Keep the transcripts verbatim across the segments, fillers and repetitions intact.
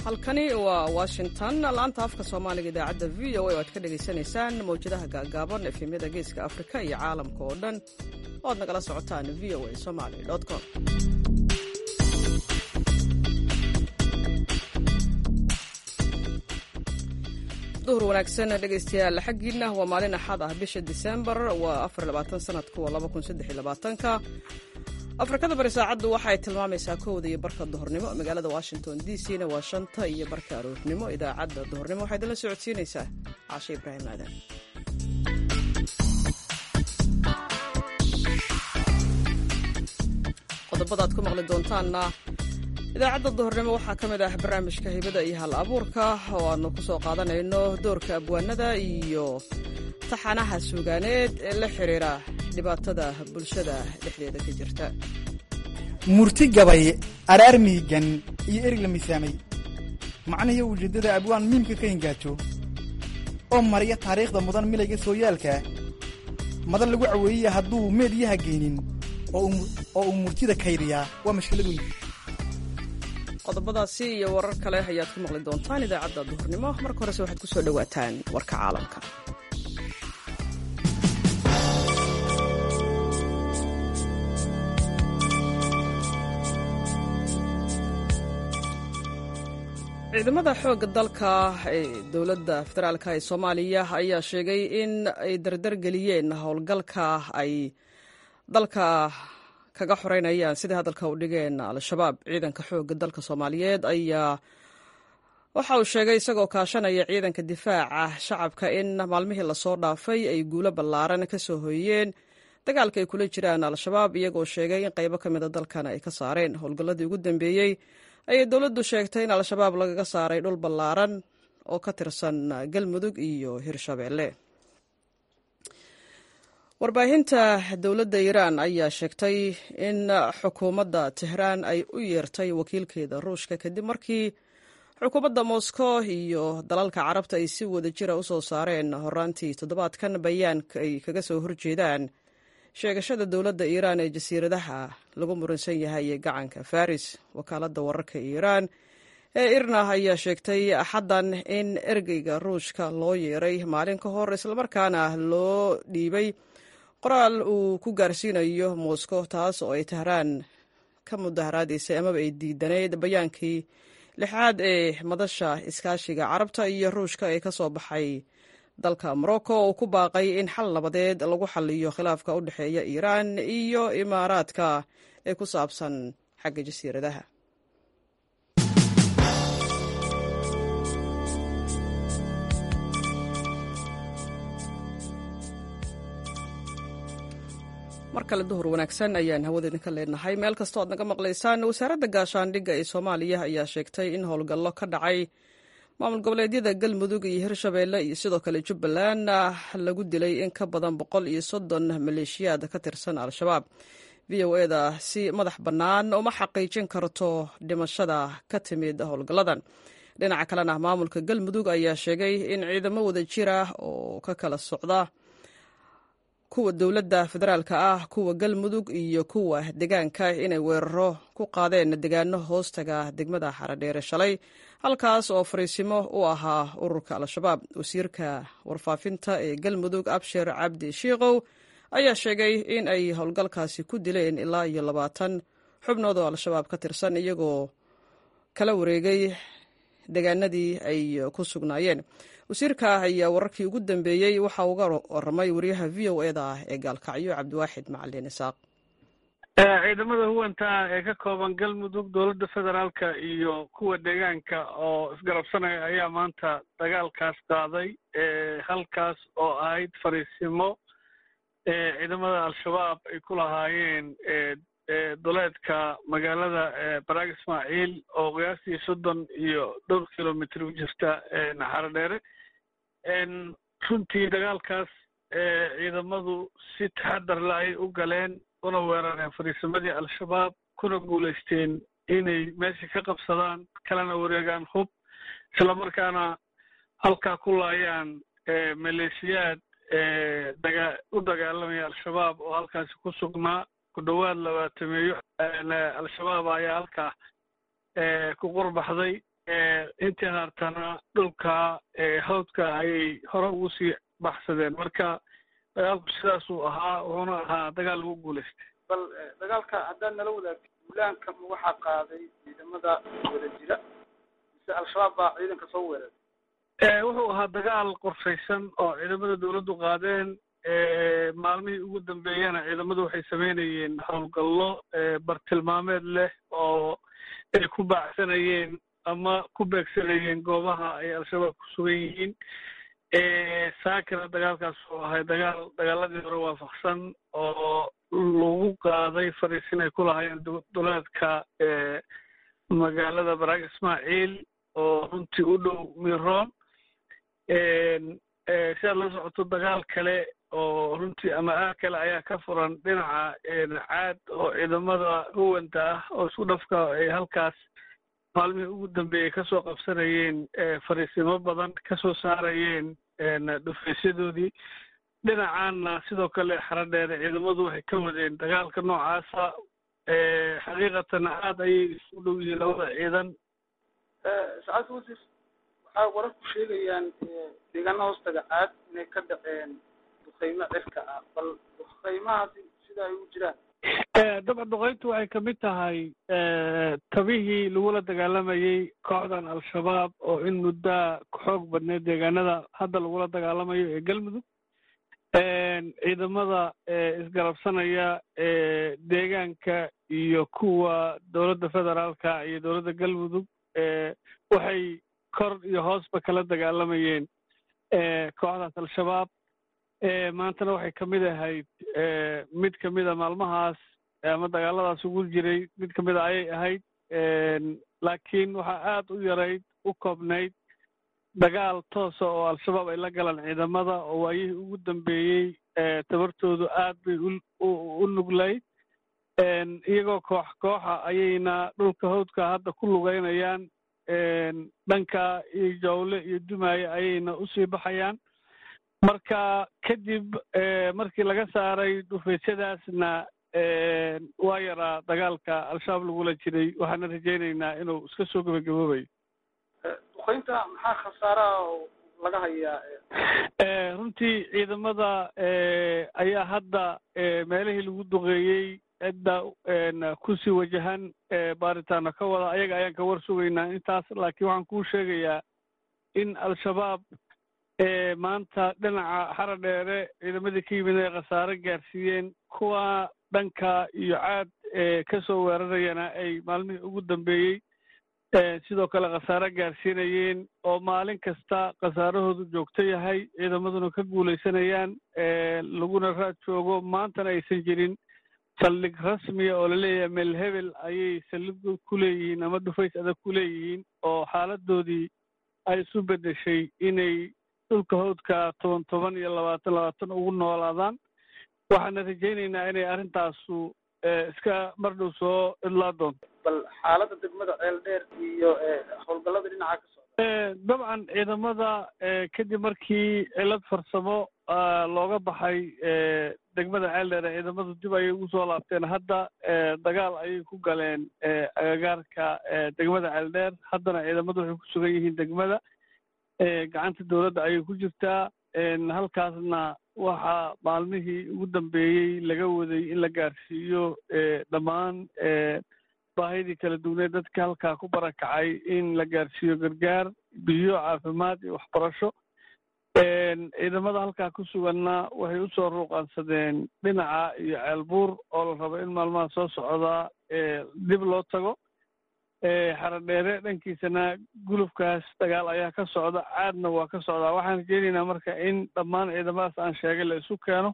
halkani waa Washington laanta afka Soomaaliga idaacada V O A oo aad ka dhageysanaysaan mowjadaha gaagaaban efemyada geeska Afrika iyo caalamka oo dhan oo aad nagala socotaan v o a somali dot com. duhur wanaagsan dhegeystayaal xaqiina waa maalin axad ah bisha December waa afar iyo labaatan sanadku waa laba kun saddex iyo labaatan ka Afrikada bari saacadu waxay tilmaamaysaa kowda iyo barka duhurnimo magaalada Washington D C na waa shanta iyo barka aroornimo idaacada duhurnimo waxay dala socodsiinaysaa Caasha Ibraahim Aadan. qodobada aad ku maqli doontaanna idaacada duhurnimo waxaa ka mid ah barnaamijka hibada iyo hal abuurka oo aanu ku soo qaadanayno doorka abwaanada iyo taxanaha suugaaneed ee la xiriira dhibaatada bulshada dhexdeeda ka jirta. murti gabay araar miigan iyo erig la miisaamay macnaheedu ujeedada abwaan miimka ka ingaajo oo mariya taariikhda mudan milayga sooyaalka madan lagu caweeyay hadduu meediyaha geenin oo uu murtida kaydiyaa waa mashkilad weyn. qodobadaasi iyo warar kale ayaad ku maqli doontaan idaacadda duhurnimo. marka horese waxaad ku soo dhawaataan warka caalamka. ciidamada xoogga dalka ee dowladda federaalka ee Soomaaliya ayaa sheegay in ay dardar geliyeen howlgalka ay dalka kaga xoreynayaan sidii hadalka u dhigeen al-shabaab. ciidanka xoogga dalka Soomaaliyeed ayaa waxa uu sheegay isagoo kaashanaya ciidanka difaaca shacabka in maalmihii la soo dhaafay ay guulo ballaaran ka soo hooyeen dagaalka ay kula jiraan al-shabaab iyagoo sheegay in qaybo ka mid ah dalkana ay ka saareen. howlgalladii ugu dambeeyey ayay dowladdu sheegtay in al-shabaab lagaga saaray dhul ballaaran oo ka tirsan galmudug iyo hirshabeelle. warbaahinta dowladda Iiraan ayaa sheegtay in xukuumadda Tehraan ay u yeertay wakiilkeeda Ruushka kadib markii xukuumadda Moscow iyo dalalka Carabta ay si wada jira u soo saareen horaantii toddobaadkan bayaan ay kaga soo horjeedaan sheegashada dowladda Iiraan ee jasiiradaha lagu muransan yahay gacanka Faris. wakaaladda wararka Iiraan ee Irna ayaa sheegtay axaddan in ergeyga Ruushka loo yeeray maalin ka hor islamarkaana loo dhiibay qoraal uu ku gaarsiinayo Moscow taas oo ay Tehraan ka mudaharaadaysay amaba ay diidaneyd bayaankii lixaad ee madasha iskaashiga Carabta iyo Ruushka ee ka soo baxay dalka Morocco oo ku baaqay in xal nabadeed lagu xalliyo khilaafka u dhexeeya Iiraan iyo Imaaraadka ee ku saabsan xagga jasiiradaha. mar kale duhur wanaagsan ayaan hawada idinka leenahay meel kastoo aad naga maqlaysaan. wasaaradda gaashaandhigga ee Soomaaliya ayaa sheegtay in howlgallo ka dhacay maamul goboleedyada galmudug iyo hirshabeelle iyo sidoo kale jubbaland lagu dilay in ka badan boqol iyo soddon maleeshiyaad ka tirsan al-shabaab. v o a da si madax bannaan uma xaqiijin karto dhimashada ka timid howlgalladan. dhinaca kalena maamulka galmudug ayaa sheegay in ciidamo wada jira oo ka kala socda kuwa dowladda federaalka ah kuwa galmudug iyo kuwa deegaanka inay weeraro ku qaadeen deegaano hoostaga degmada Xaradheere shalay halkaas oo fariisimo u ahaa ururka al-shabaab. wasiirka warfaafinta ee galmudug Abshir Cabdi Shiiqow ayaa sheegay in ay howlgalkaasi ku dileen ilaa iyo labaatan xubnood oo al-shabaab ka tirsan iyagoo kala wareegay deegaanadii ay ku sugnaayeen. wasiirka ayaa wararkii ugu dambeeyey waxa uga waramay wariyaha v o a da ee gaalkacyo Cabdiwaaxid Macalin Isaaq. ciidamada huwanta ee ka kooban galmudug dowladda federaalka iyo kuwa deegaanka oo isgarabsanaya ayaa maanta dagaalkaas qaaday halkaas oo ahayd fariisimo ciidamada al-shabaab ay ku lahaayeen duleedka magaalada Baraag Ismaaciil oo qiyaastii soddon iyo dhowr kilomitr u jirta Xaradheere. runtii dagaalkaas ciidamadu si taxadar la ay u galeen una weerareen fariisimadii al-shabaab kuna guulaysteen inay meesha ka qabsadaan kalena wareegaan hub islamarkaana halkaa ku laayaan maleeshiyaad u dagaalamaya al-shabaab oo halkaasi ku sugnaa ku dhowaad labaatameeyo al-shabaab ayaa halkaa ku qurbaxday intii haartana dhulka hawdka ayay hore ugu sii baxsadeen. marka dagaalku sidaasuu ahaa, wuxuuna ahaa dagaal lagu guulaystay. bal dagaalka haddaad nala wadaagtay duulaanka waxaa qaaday ciidamada wada jira mise al-shabaab baa ciidanka soo weeraray? wuxuu ahaa dagaal qorshaysan oo ciidamada dawladdu qaadeen. maalmihii ugu dambeeyana ciidamadu waxay samaynayeen howlgallo bartilmaameed leh oo ay ku baacsanayeen ama ku beegsanayeen goobaha ay al-shabaab ku sugan yihiin. saakina dagaalkaas oo ahay dagaal dagaaladii hore waafaqsan oo lagu qaaday fariisin ay ku lahaayeen duleedka magaalada baraag ismaaciil oo runtii u dhow miroon. sidaad la socoto dagaal kale oo runtii ama aag kale ayaa ka furan dhinaca caad oo ciidamada huwanta ah oo isku dhafka ay halkaas maalmihii ugu dambeeyey kasoo qabsanayeen fariisimo badan kasoo saarayeen dhufaysyadoodii. dhinacaanna sidoo kale xaradheere ciidamadu waxay ka wadeen dagaalka noocaasa. xaqiiqatan aad ayay isu dhow yihiin labada ciidan. sacaad wasiir waxaa wararku sheegayaan deegaana hoostaga caad inay ka dhaceen duqeymo cirka ah, bal duqeymahaasi sida ay u jiraan? dabcan duqeyntu waxay kamid tahay tabihii lagula dagaalamayey kooxdan al-shabaab oo in muddaa xoog badneed deegaanada hadda lagula dagaalamayo ee galmudug. ciidamada isgarabsanaya deegaanka iyo kuwa dowladda federaalka iyo dowladda galmudug waxay kor iyo hoosba kala dagaalamayeen kooxdaas al-shabaab. maantana waxay kamid ahayd mid kamida maalmahaas ama dagaaladaas ugu jiray mid kamida ayay ahayd. laakiin waxaa aad u yarayd u koobnayd dagaal toosa oo al-shabaab ay la galaan ciidamada oo waayihii ugu dambeeyey tabartoodu aad bay u nuglayd. iyagoo koox kooxa ayayna dhulka hawdka hadda ku lugeynayaan. dhanka iyo jawle iyo dumaaye ayayna usii baxayaan. marka kadib markii laga saaray dhufaysyadaasna waa yaraa dagaalka al-shabaab lagula jiray. waxaana rajaynaynaa inuu iska soo gebagaboobayo. duqeynta maxaa khasaaraha oo laga hayaa? runtii ciidamada ayaa hadda meelihii lagu duqeeyey cidda kusii wajahan baaritaano ka wada. ayaga ayaan ka war sugaynaa intaas. laakiin waxaan kuu sheegayaa in al-shabaab maanta dhinaca xaradheere ciidamadii ka yimid ay khasaare gaarsiiyeen. kuwa dhanka iyo caad kasoo weerarayana ay maalmihii ugu dambeeyey sidoo kale khasaare gaarsiinayeen oo maalin kasta khasaarahoodu joogto yahay. ciidamaduna ka guulaysanayaan laguna raad joogo. maantana aysan jirin saldhig rasmiya oo laleeyahay meel hebel ayay saldhig ku leeyihiin ama dhufays adag ku leeyihiin oo xaaladoodii ay isu beddeshay inay dhulka hawdka toban toban iyo labaatan labaatan ugu noolaadaan. waxaana rajaynaynaa inay arrintaasu iska mardhow soo idlaa doonto. bal xaaladda degmada ceeldheer iyo howlgallada dhinaca ka socda? dabcan ciidamada kadib markii cilad farsamo looga baxay degmada ceeldheer ciidamadu dib ayay ugu soo laabteen. hadda dagaal ayay ku galeen agagaarka degmada ceeldheer. haddana ciidamadu waxay ku sugan yihiin degmada. gacanta dawladda ayay ku jirtaa. halkaasna waxaa maalmihii ugu dambeeyey laga waday in la gaarsiiyo dhammaan baahidii kala duwaneed dadka halkaa ku barakacay in la gaarsiiyo gargaar, biyo, caafimaad iyo waxbarasho. ciidamada halkaa ku suganna waxay usoo ruuqaansadeen dhinaca iyo ceelbuur oo la rabo in maalmaha soo socdaa dib loo tago. xaradheere dhankiisana gulufkaas dagaal ayaa ka socda. caadna waa ka socdaa. waxaan rajeynaynaa marka in dhammaan ciidamadaas aan sheegay la isu keeno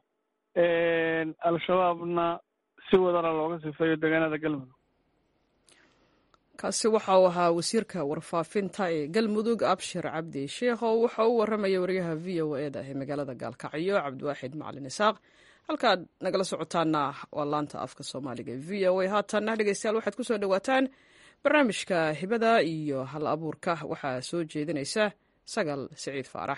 al-shabaabna si wadana looga sifeeyo deegaanada galmudug. kaasi waxa uu ahaa wasiirka warfaafinta ee galmudug abshir cabdi sheekh oo waxa uu warramaya wariyaha v o eda ee magaalada gaalkacyo cabdiwaaxid macalin isaaq. halkaad nagala socotaana waa laanta afka soomaaliga v o a. haatanna dhegeystayaal waxaad ku soo dhowaataan barnaamijka hibada iyo hal abuurka. waxaa soo jeedinaysa sagal siciid faarax.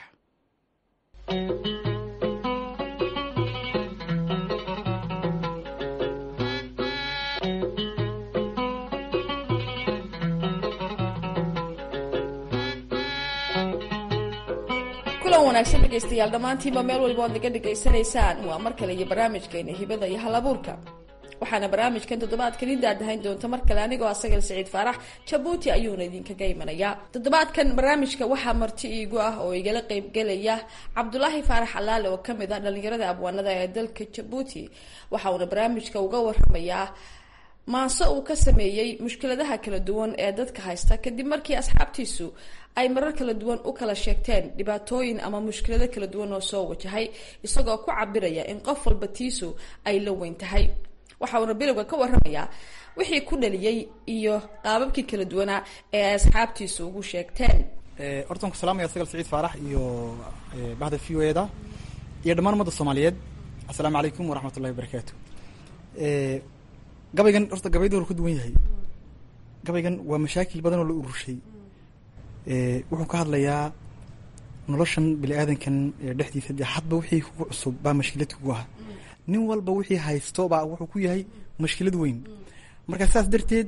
kulan wanaagsan dhegaystayaal dhammaantiinba meel walba oad naga dhegaysanaysaan waa mar kale iyo barnaamijkeena hibada iyo halabuurka waxaana barnaamijkan toddobaadkan idaadahayn doonta mar kale anigoo asagal saciid faarax jabuuti ayuuna idinkaga imanayaa toddobaadkan barnaamijka waxaa marti iigu ah oo igala qeybgelaya cabdulaahi faarax alaale oo kamid ah dhalinyarada abwaanada ee dalka jabuuti waxa uuna barnaamijka uga waramayaa maanse uu ka sameeyey mushkiladaha kala duwan ee dadka haysta kadib markii asxaabtiisu ay marar kala duwan u kala sheegteen dhibaatooyin ama mushkilado kala duwan oo soo wajahay isagoo ku cabiraya in qof walba tiisu ay la weyn tahay waxa uuna bilowga ka waramayaa wixii ku dhaliyey iyo qaababkii kala duwanaa ee ay asxaabtiisu ugu sheegteen. hortaan ku salaamaya sagal saciid faarax iyo bahda v o e da iyo dhammaan ummadda soomaaliyeed assalaamu calaykum waraxmatullahi wabarakaatu. gabaygan horta gabayda hor ka duwan yahay gabaygan waa mashaakil badan oo la urushay wuxuu ka hadlayaa noloshan bini aadankan dhexdiisa de hadba wixii kugu cusub baa mashkilad kugu ah nin walba wixii haysto baa wuxuu ku yahay mashkilad weyn marka saas darteed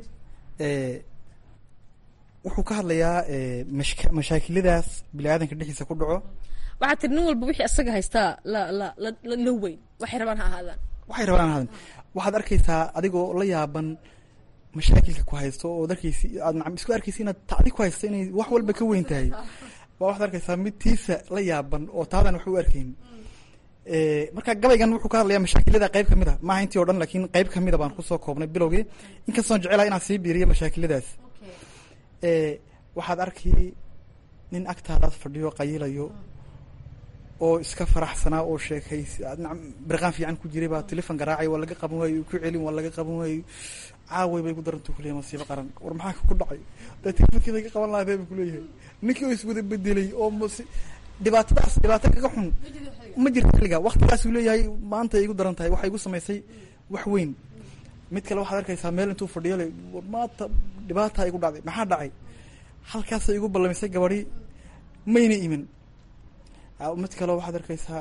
wuxuu ka hadlayaa mashaakiladaas bini aadanka dhexdiisa ku dhaco waxaa tiri nin walba wixii asaga haystaa la la la la weyn waxay rabaan ha ahaadaan waxay rabaan ha ahaadaan waxaad arkaysaa adigoo la yaaban mashaakilka ku haysto oo darkiisi aad macam isku arkaysa inaad tacdi ku haysto inay wax walba ka weyn tahay waa waxaad arkaysaa mid tiisa la yaaban oo taadan wax u arkayn marka gabaygan wuxuu ka hadlayaa mashaakilada qayb kamid a maaha intii oo dhan laakiin qayb kamid a baan kusoo koobnay bilowgii inkastoon jecelahay inaan sii biiriyo mashaakiladaas waxaad arkay nin agtaadaas fadhiyo qayilayo oo iska faraxsanaa oo sheekays birqaan fiican ku jiray baa telefon garaacay waa laga qaban waayo ku celin waa laga qaban waayo caaway bay ku darantu ku leeyahay masiibo qaran war maxaa ku dhacay dad telefonkii laga qaban lahaa bay ku leeyahay ninkii oo iswada bedelay oo dhibaatadaas dhibaato kaga xun ma jirto xilliga waqtigaas uu leeyahay maanta igu daran tahay waxay igu samaysay wax weyn mid kale waxaad arkaysaa meel intuu fadhiyo le maanta dhibaata igu dhacday maxaa dhacay halkaasay igu ballamisay gabadhi mayna imin mid kale waxaad arkaysaa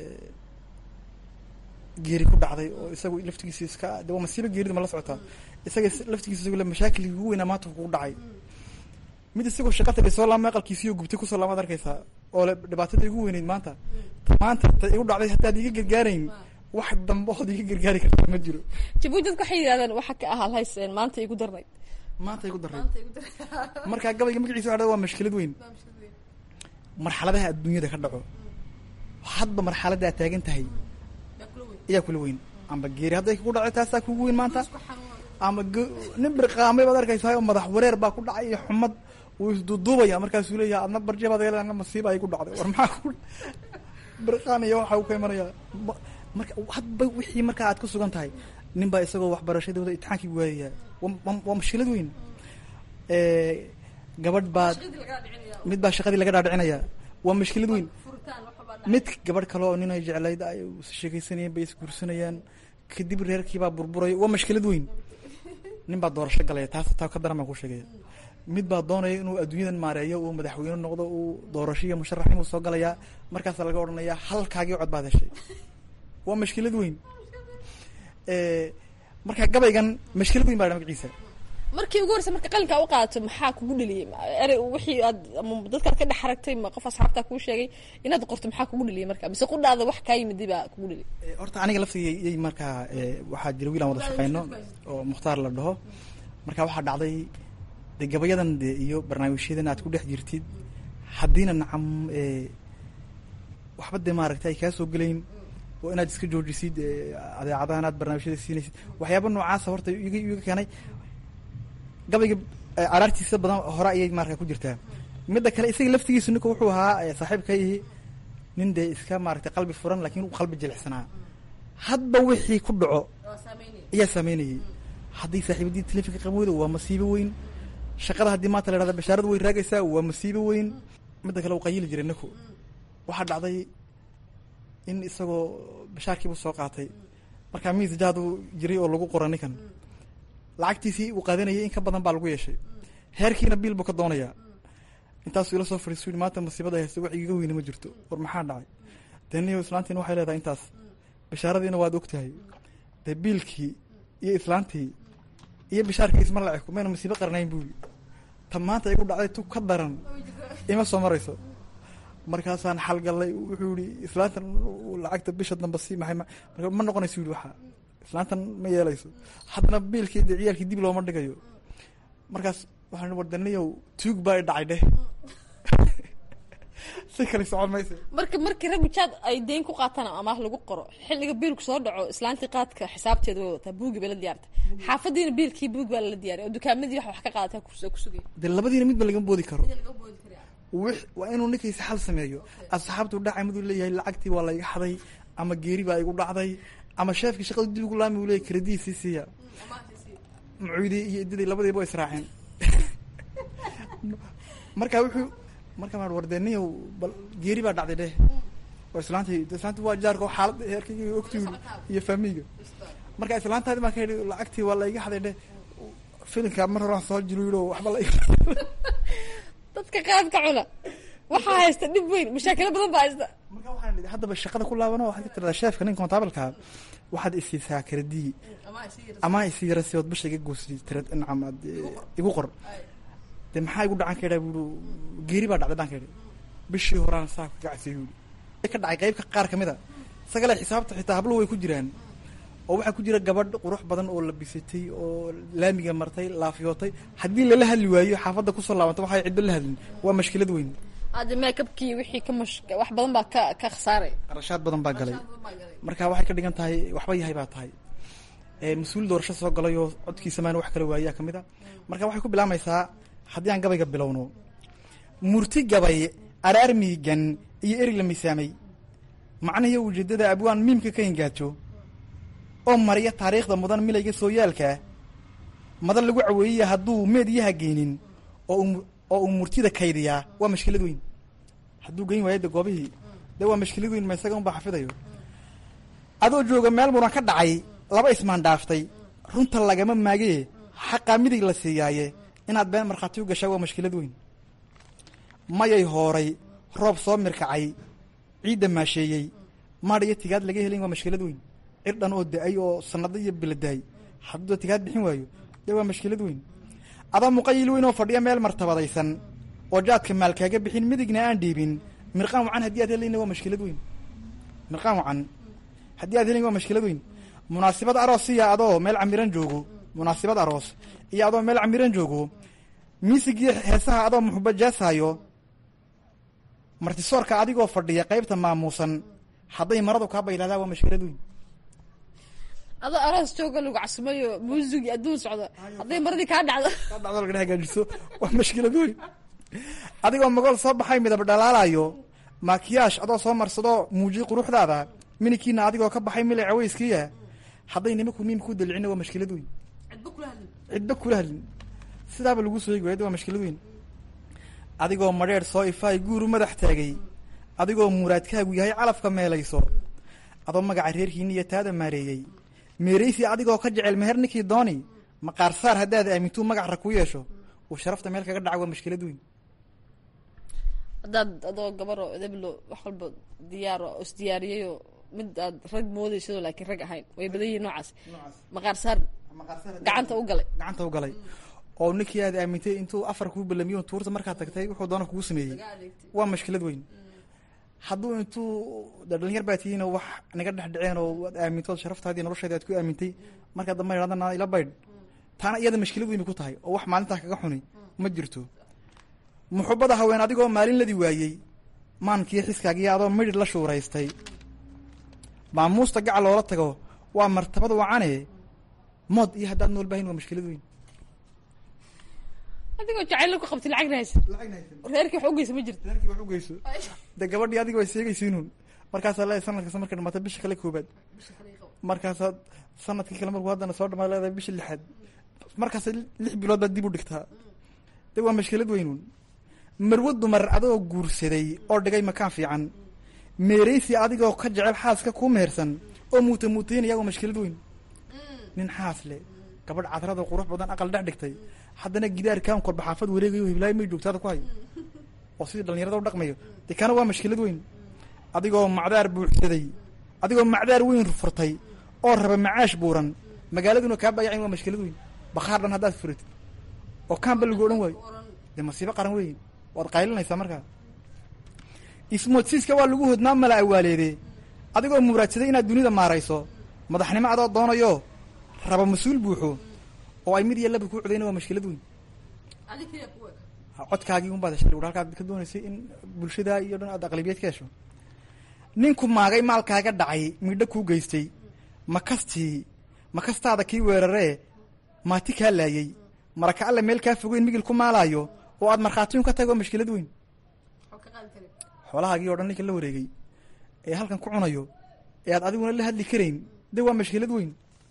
geeri ku dhacday oo isagu laftigiisa iska de waa masiibo geerida ma la socotaa isaga laftigiisa isagu le mashaakil ugu weynaa maanta kugu dhacay mid isagoo shaqa tagay soo laama aqalkiisiyo gubtay kusoo laamaad arkaysaa oo le dhibaatada igu weyneyd maanta maanta ta igu dhacday haddaad iga gargaarayn wax dambe ood iga gargaari kartaa ma jiro jabuuti dadka waxay yidhahdeen waxa ka ahaa hayseen maanta igu darnayd maanta igu darnayd marka gabayga magaciisa waxa waa mashkilad weyn marxaladaha adduunyada ka dhaco hadba marxaladda aad taagan tahay ayaa kula weyn amba geeri hadday kugu dhacay taasaa kugu weyn maanta ama nin birqaamay baad arkaysaa oo madax wareer baa ku dhacay iyo xumad uu isduuduubaya markaasuu leeyahay adna barjebaad yeelana masiiba ay ku dhacday war maxaa ku birqaanaya waxa uu ka imanaya marka hadba wixii markaa aad ku sugan tahay nin baa isagoo waxbarashadooda imtixaankii waayaya waa mashkilad weyn gabadh baad mid baa shaqadii laga dhaadhicinaya waa mashkilad weyn mid gabadh kale oo nin ay jeclayd ay sheekaysanayeen bay isguursanayaan kadib reerkiibaa burburaya waa mashkilad weyn nin baa doorasho galaya taas taa ka daran baan ku sheegaya mid baa doonaya inuu adduunyadan maareeyo uu madaxweyne noqdo uu doorasho iyo musharaxnimuu soo galayaa markaasaa laga odhanayaa halkaagii cod baad heshay waa mashkilad weyn marka gabaygan mashkilad weyn baa dha magaciisa markii ugu horeysa marka qalinkaa u qaadato maxaa kugu dhaliyey erey wixii aad dadkaad ka dhex aragtay ma qof asxaabtaa kuu sheegay inaad qorto maxaa kugu dhaliyey marka mise qudhaada wax kaa yimid baa kugu dhaliyey horta aniga laftigay markaa waxaa jira wiil aan wada shaqeyno oo mukhtaar la dhaho marka waxaa dhacday de gabayadan de iyo barnaamijyadan aad ku dhex jirtid haddiina nacam waxba dee maaragtay ay kaa soo gelayn oo inaad iska joojisid adeecadahan aad barnaamijyada siinaysid waxyaaba noocaasa horta iga iga keenay gabayga araartiisa badan hore ayay markaa ku jirtaa midda kale isaga laftigiisu ninka wuxuu ahaa saaxiibkayhi nin dee iska maaragtay qalbi furan laakiin qalbi jilicsanaa hadba wixii ku dhaco ayaa saameynayay haddii saaxiibadii telefonka qabowda waa masiibo weyn shaqada haddii maanta la dhahda bashaaradu way raagaysaa waa masiibo weyn midda kale uu qayili jiray ninku waxaa dhacday in isagoo bashaarkiibu soo qaatay markaa miis jaadu jiray oo lagu qora ninkan lacagtiisii uu qaadanayay in ka badan baa lagu yeeshay heerkiina biil buu ka doonayaa intaasuu ila soo fadhiisu yidhi maanta masiibada haysta wax igaga weyne ma jirto war maxaa dhacay dee niyo islaantiina waxay leedahay intaas bashaaradiina waad og tahay dee biilkii iyo islaantii iyo bashaarkii isma laciku mayna masiibo qarnayn buuli ta maanta igu dhacday tu ka daran ima soo marayso markaasaan xalgallay wuxuu yihi islaantan lacagta bisha damba sii maxay marka ma noqonayso yidhi waxaa islaantan ma yeelayso haddana biilkii de ciyaalkii dib looma dhigayo markaas waxaan wardaniyow tuug baa i dhacay dheh si kale socon maysa marka markii raggu jaad ay deyn ku qaataan amaah lagu qoro xilliga biilku soo dhaco islaantii qaadka xisaabteeda way wataa buugi bay la diyaarta xaafadiina biilkii buug baa lala diyaariya oo dukaamadii wax wax ka qaadataa kusoo kusugay dee labadiina midba lagama boodi karo wix waa inuu ninkiisa xal sameeyo asxaabtu dhacay miduu leeyahay lacagtii waa layga xaday ama geeri baa igu dhacday ama sheefkii shaqada dib ugu laami uu leeyahay krediisii siiya macuudii iyo idadii labadiiba way israaceen marka wuxuu marka maa wardeniyow bal geeri baa dhacday dheh oo islaantii islaanti waa jaarka oo xaalada heerkayga ogtiyu iyo faamiga marka islaantaadi baa ka yidhi lacagtii waa layga xaday dheh filinka mar horaan soo jiro yidhi waxba la dadka qaadka cuna waxaa haysta dhib weyn mashaakilo badan baa haysta marka waxaan idhi haddaba shaqada ku laabano waxaad ka tiradaa sheefka nin kontabalka waxaad isiisaa kredii ama isiirasiyood bisha iga goosay tirad incam aad igu qor de maxaa igu dhacan ka idhaa buui geeri baa dhacday dhaan ka idhi bishii horaan saa ka gacsiy buui ka dhacay qaybka qaar kamid a isagale xisaabta xitaa hablo way ku jiraan oo waxaa ku jira gabadh qurux badan oo labisatay oo laamiga martay laafiyootay haddii lala hadli waayo xaafadda kusoo laabanta waxay ciddo la hadlin waa mashkilad weyn hadda makeupkii wixii ka mash wax badan baa ka ka khasaaray qarashaad badan baa galay marka waxay ka dhigan tahay waxba yahay baa tahay mas-uul doorasho soo galay oo codkiisa maan wax kala waayaa kamid a marka waxay ku bilaamaysaa haddii aan gabayga bilowno murti gabay araar miigan iyo erig la miisaamay macnahiyo ujeedada abwaan miimka ka ingaajo oo mariya taariikhda mudan milayga sooyaalka madan lagu caweeyaya hadduu meediyaha geynin oo oo uu murtida kaydiyaa waa mashkilad weyn hadduu geyn waayo de goobihii dee waa mashkilad weyn ma isaga unbaa xafidayo adoo jooga meel muran ka dhacay laba ismaan dhaaftay runta lagama maagee xaqaa midig la siiyaaye inaad been markhaati u gashaa waa mashkilad weyn mayay hooray roob soo mirkacay ciidda maasheeyey maadh iyo tigaad laga helayn waa mashkilad weyn cir dhan oo da-ay oo sanado iyo biladaay hadduu tigaad bixin waayo dee waa mashkilad weyn adoo muqayil weyn oo fadhiya meel martabadaysan oo jaadka maalkaaga bixin midigna aan dhiibin mirqaan wacan haddii aad helayna waa mashkilad weyn mirqaan wacan haddii aad helayn waa mashkilad weyn munaasibad aroos iyo adoo meel camiran joogo munaasibad aroos iyo adoo meel camiran joogo miisigiyo heesaha adoo muxuba jaasaayo martisoorka adigoo fadhiya qaybta maamuusan hadday maradu kaa baylaadaa waa mashkilad weyn adoo aroos jooga lagu casimayo muusig adduun socda hadday maradii kaa dhacdo kaa dhacdo lagana hagaajiso waa mashkilad weyn adigoo magool soo baxay midab dhalaalayo maakiyaash adoo soo marsado muujiy quruxdaada minikiina adigoo ka baxay milay caweyskiiya hadday nimaku miim ku dalicina waa mashkilad weyn cidba kula hadlin sidaaba lagu soo eegi waayada waa mashkilad weyn adigoo madheer soo ifaay guuru madax taagay adigoo muraadkaagu yahay calafka meelayso adoo magaca reerkiina iyo taada maareeyey meeraysi adigoo ka jecel meher ninkii dooni maqaarsaar haddaad aamintuu magacra ku yeesho uu sharafta meel kaga dhaca waa mashkilad weyn haddaad adoo gabaro edeblo wax walba diyaaro oo isdiyaariyayo mid aad rag moodaysadoo laakiin rag ahayn way badan yihin noocaas maqaarsaar gacanta u galay gacanta u galay oo ninkii aad aamintay intuu afar kuu balamiyo tuurta markaad tagtay wuxuu doona kugu sameeyey waa mashkilad weyn hadduu intuu dhalinyar baa tihiin oo wax naga dhex dhaceen oo ad aamintood sharaftaadii nolosheeda aad ku aamintay markaa dambe idhahdana ila baydh taana iyada mashkilad weyn ku tahay oo wax maalintaa kaga xuni ma jirto muxubada haween adigoo maalin ladi waayey maankii xiskaagiyo adoo midhid la shuuraystay maamuusta gacal loola tago waa martabad wacane mood iyo haddaad nool bahayn waa mashkilad weyn adigoo jacayl ku qabtay lacagna haysa reerkii wax ugeysa ma jirto reerkii wax ugeyso dee gabadhii adiga way seegaysiinuun markaasaa leedahay sanad kasta markay dhamaata bisha kale koobaad markaasaad sanadkii kale markuu haddana soo dhamaa leedahay bisha lixaad markaasa lix bilood baad dib u dhigtaa de waa mashkilad weynuun marwo dumar adoo guursaday oo dhigay makaan fiican meeraysi adigoo ka jecel xaaska kuu mehersan oo muuta muutaynaya waa mashkilad weyn nin xaas le gabadh cadrada qurux badan aqal dhex dhigtay haddana gidaarkaan korba xaafad wareegayo hiblaayo may joogtaada ku hayo oo sidii dhalinyarada u dhaqmayo de kana waa mashkilad weyn adigoo macdaar buuxsaday adigoo macdaar weyn furtay oo raba macaash buuran magaaladuna kaa bayacayn waa mashkilad weyn bakhaar dhan haddaad furatid oo kaanba lagu odhan waayo dee masiibo qaran weyn waad qaylinaysaa markaa ismoodsiiska waa lagu hodnaa mala awaaleede adigoo muraadsaday inaad dunida maarayso madaxnimo adoo doonayo raba mas-uul buuxo oo ay mid iyo laba kuu codayna waa mashkilad weyn codkaagii unbaad heshay ur halkaad ka doonaysay in bulshada iyo dhan aad aqlabiyad ka hesho ninku maagay maalkaaga dhacay midho kuu geystay ma kastii ma kastaada kii weeraree maati kaa laayey maraka alle meel kaa fogeyn migil ku maalaayo oo aad markhaatiyun ka tagoo mashkilad weyn xoolahaagii o dhan ninka la wareegay ee halkan ku cunayo ee aad adiguna la hadli karayn de waa mashkilad weyn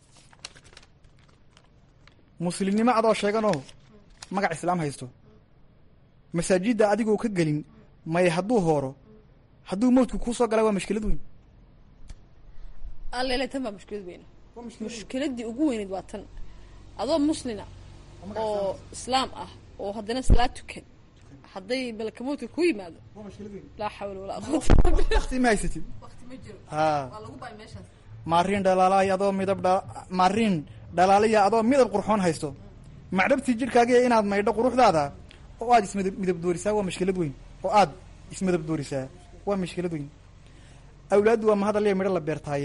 muslimnimo adoo sheeganoo magac islaam haysto masaajidda adigoo ka gelin maye hadduu hooro hadduu mawdku kuu soo gala waa mashkilad weyn allele tan baa mashkilad weyn mushkiladii ugu weyneyd waa tan adoo muslina oo islaam ah oo haddana salaad tukan hadday malakamoodka ku yimaado laa xawla walaa quwata waqti ma haysatid waqti ma jiro ha waa lagu baay meeshaas maariin dhalaalay adoo midab dha maariin dhalaalaya adoo midab qurxoon haysto macdhabtii jidhkaaga inaad maydho quruxdaada oo aad ismidab midab doorisaa waa mashkilad weyn oo aad ismidab doorisaa waa mashkilad weyn awlaaddu waa mahadaliya midho la beertaaye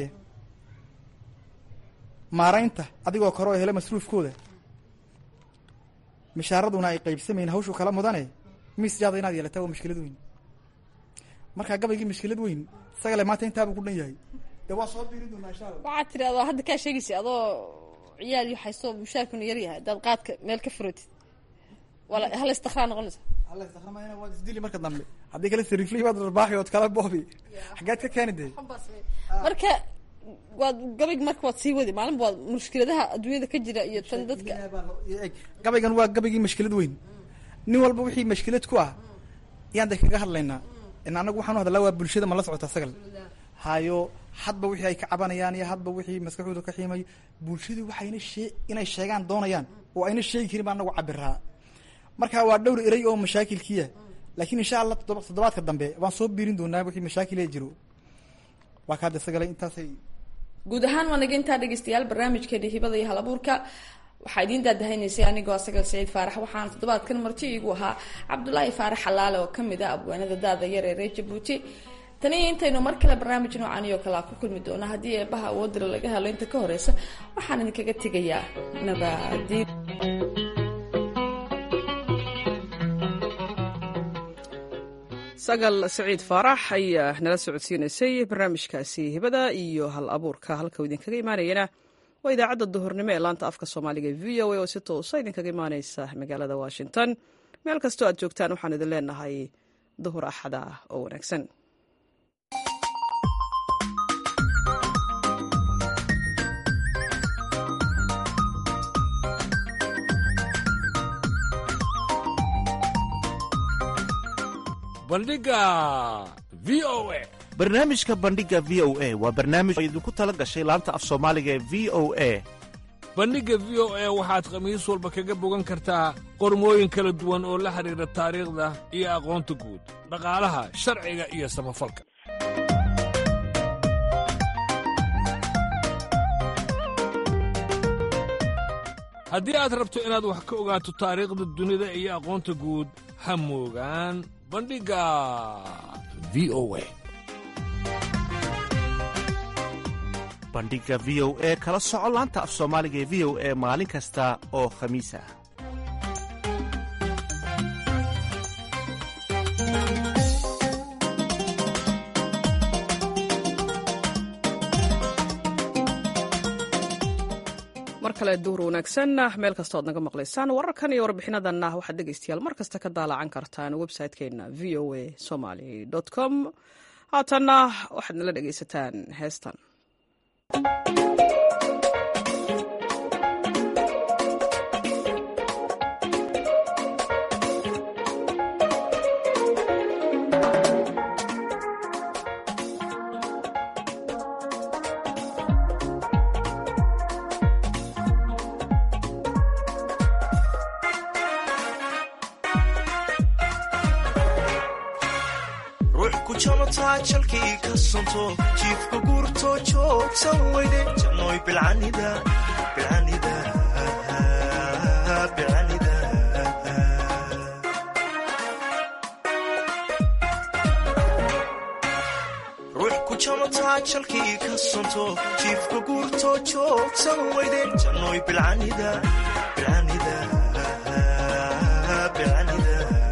maaraynta adigoo kore oo hele masruufkooda mishaaraduna ay qaybsamayn hawshu kala mudane miisjaada inaad yeelataa waa mashkilad weyn markaa gabaygii mashkilad weyn isagale maanta intaabuu ku dhan yahay de waa soo biirin doonaa insha alla waxaad tiri adoo hadda kaa sheegaysa adoo ciyaal iyo haysto mushaarkuna yar yahay haddaad qaadka meel ka furotid wala hal istikraa noqonaysa alla istakhramaayana waad isdili marka dambe haddii kale sariiflay waad rarbaaxi ood kala boobi xaggaad ka keeni dee marka waad gabayg marka waad sii wadi maalinba waad mushkiladaha adduunyada ka jira iyo tan dadka gabaygan waa gabaygii mashkilad weyn nin walba wixii mashkilad ku ah yaan de kaga hadlaynaa in anagu waxaanu hadalaa waa bulshada ma la socota sagal hayo hadba wixii ay ka cabanayaan iyo hadba wixii maskaxdooda ka xiimayo bulshadu waxayna shee inay sheegaan doonayaan oo ayna sheegi karin baa anagu cabiraa marka waa dhowr eray oo mashaakilkiya laakiin insha allah toddobaadka dambe waan soo biirin doonaa wixii mashaakil ee jiro waa kaada sagalay intaasay guud ahaan waa naga intaa dhegeystayaal barnaamijkeena hibada iyo halabuurka waxaa idiin daadahaynaysay anigoo asagal saciid faarax waxaana toddobaadkan marti iigu ahaa cabdulaahi faarax xalaale oo kamid ah abwaanada daada yar ee reer jabuuti taniyo intaynu mar kale barnaamij noocaaniyo kalea ku kulmi doona haddii eebaha awoodira laga helo inta ka horeysa waxaan idinkaga tegayaa nabaadiin sagal saciid faarax ayaa nala socodsiinaysay barnaamijkaasi hibada iyo hal abuurka halka uu idinkaga imaanayana waa idaacadda duhurnimo ee laanta afka soomaaliga v o a oo si toosa idinkaga imaaneysa magaalada washington meel kastoo aad joogtaan waxaan idin leenahay duhur axada oo wanaagsan. bandhiga v o a barnaamijka bandhiga v o a waa barnaamij oo idinku tala gashay laanta af soomaaliga ee v o a bandhigga v o a waxaad khamiis walba kaga bogan kartaa qormooyin kala duwan oo la xidhiidha taariikhda iyo aqoonta guud dhaqaalaha sharciga iyo samafalka haddii aad rabto inaad wax ka ogaato taariikhda dunida iyo aqoonta guud ha moogaan bandhigga v o a bandhigga v o e kala soco laanta af soomaaliga ee v o e maalin kasta oo khamiis ah. mar kale duhur wanaagsan meel kasta oad naga maqlaysaan wararkan iyo warbixinadanna waxaad dhegaystayaal mar kasta ka daalacan kartaan website-keenna v o a somaly com haatanna waxaad nala dhegaysataan heestan. jalkii ka sonto jiifka guurto joogsan weyde jannoy bilcanida bilcanida bilcanida jalkii ka sonto jiifka guurto joogsan weyde jannoy bilcanida bilcanida bilcanida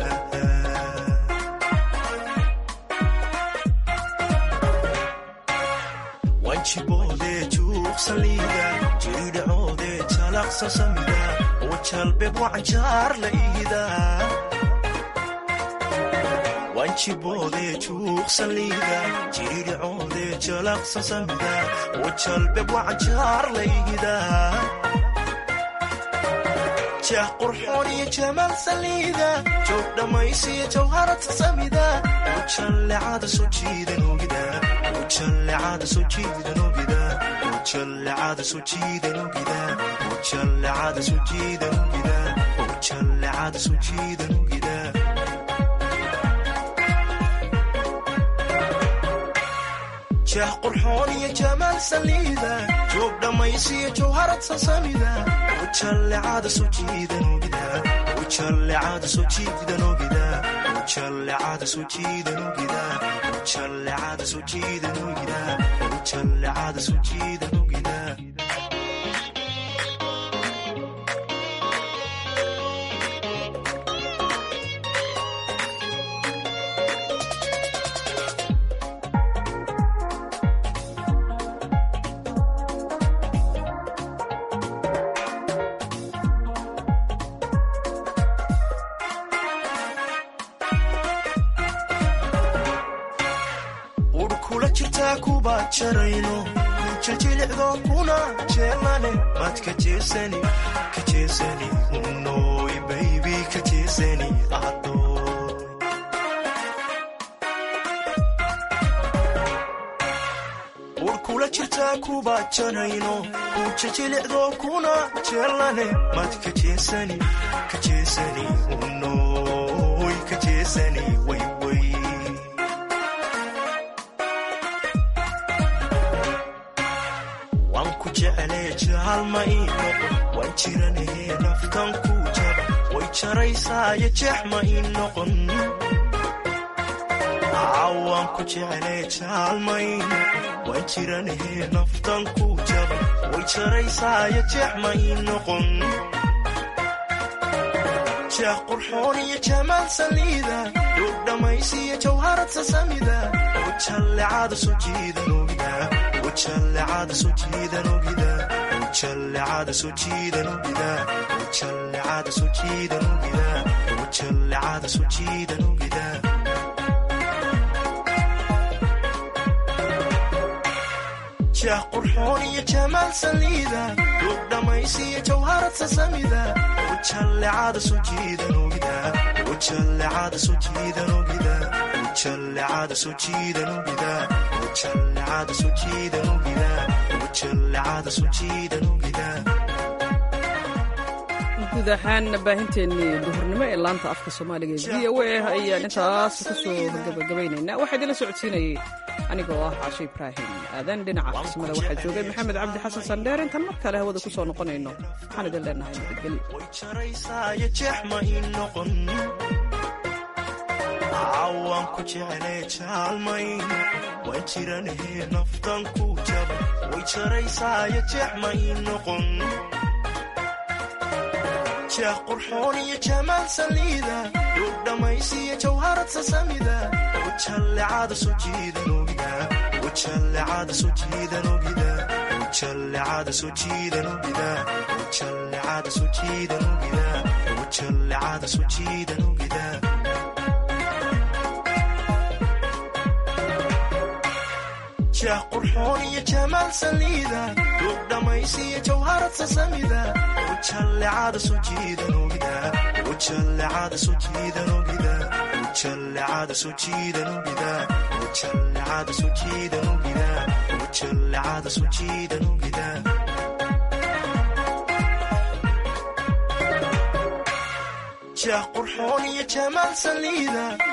wanjiboode juuqsan liida jiridhacoode jalaqsan samida oo jalbeeb wacanjaar la iida wanjiboode juuqsan liida jiridhacoode jalaqsan samida oo jalbeeb wacanjaar la iida jah qurxoon iyo jamaal saliida joog dhammaysiyo jawharata samida oo jallecada soo jiidan ogida oo jallecada soo jiidan ogida oo jallecada soo jiidan ogida oo jallecada soo jiidan ogida oo jallecada soo jiidan ogida jah qurxoon iyo jamaal saliida joog dhammaysiyo jawharata samida oo jallecada soo jiidan ogida oo jallecada soo jiidan ogida oo jallecada soo jiidan ogida oo jallecada soo jiidan ogida oo jallecada soo jiidan ogida jarayno jiljilicdo kuna jeelane maad ka jeesani ka jeesani unoy baybi ka jeesani adoy ur kula jirtaa kuba jarayno jiljilicdo kuna jeelane maad ka jeesani ka jeesani unoy ka jeesani way way jecleejaalma ii noqon waan jiranahee naftan kuu jaba way jaraysaayo jeexma ii noqon waan ku jecleejaalma ii noqon waan jiranahee naftan kuu jaba way jaraysaayo jeexma ii noqon jah qurxoon iyo jamaal saliida joog dhammaysiyo jawharata samida oo jallecada soo jiidan ogida oo jallecada soo jiidan ogida oo jallecada soo jiidan ogida oo jallecada soo jiidan ogida oo jallecada soo jiidan ogida jah qurxoon iyo jamaal saliida joog dhammaysiyo jawharata samida oo jallecada soo jiidan ogida oo jallecada soo jiidan ogida oo jallecada soo jiidan ogida oo jallecada soo jiidan ogida oo jallecada soo jiidan ogida guud ahaan baahinteennii duhurnimo ee laanta afka soomaaliga ee v o a ayaan intaas ku soo gabagabaynaynaa waxaa idinla socodsiinayay anigoo ah casho ibraahim aadan dhinaca farsamada waxaa joogay maxamed cabdi xasan sandheer intaan mar kale hawada ku soo noqonayno waxaan idin leenahay nabadgelyo waan ku jecleejaalma ii noqon waan jiranahee naftan kuu jaba way jaraysaayo jeexma ii noqon jah qurxoon iyo jamaal saliida joog dhammaysiyo jawharata samida oo jallecada soo jiidan ogida oo jallecada soo jiidan ogida oo jallecada soo jiidan ogida oo jallecada soo jiidan ogida oo jallecada soo jiidan ogida jah qurxoon iyo jamaal saliida joog dhammaysiyo jawharata samida oo jallecada soo jiidan ogida oo jallecada soo jiidan ogida oo jallecada soo jiidan ogida oo jallecada soo jiidan ogida oo jallecada soo jiidan ogida jah qurxoon iyo jamaal saliida